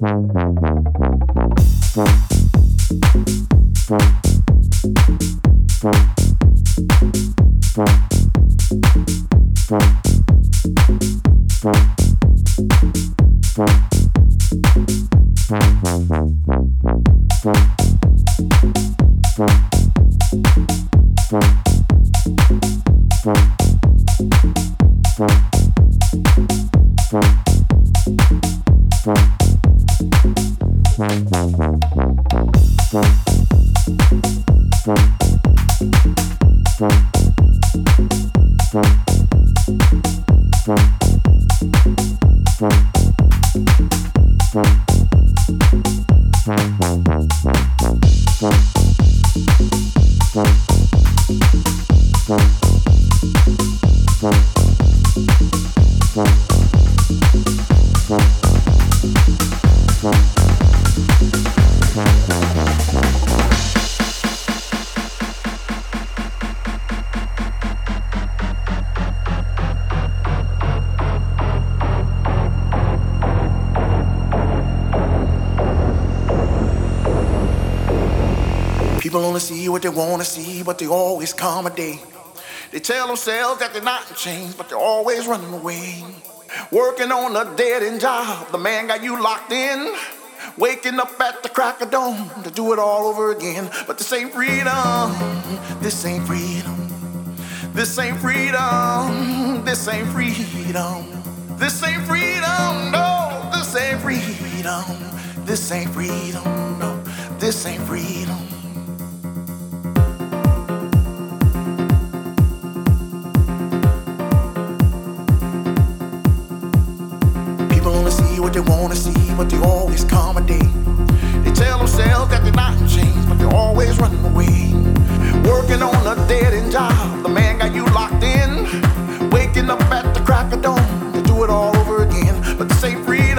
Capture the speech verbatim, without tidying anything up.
People only see what they wanna see, but they always come a day. They tell themselves that they're not in chains, but they're always running away. Working on a dead-end job, the man got you locked in. Waking up at the crack of dawn to do it all over again. But this ain't freedom, this ain't freedom. This ain't freedom, this ain't freedom. This ain't freedom, no, this ain't freedom. This ain't freedom, no, this ain't freedom. What they wanna see, but they always come a day. They tell themselves that they're not in chains, but they're always running away. Working on a dead-end job, the man got you locked in. Waking up at the crack of dawn to do it all over again. But this ain't free.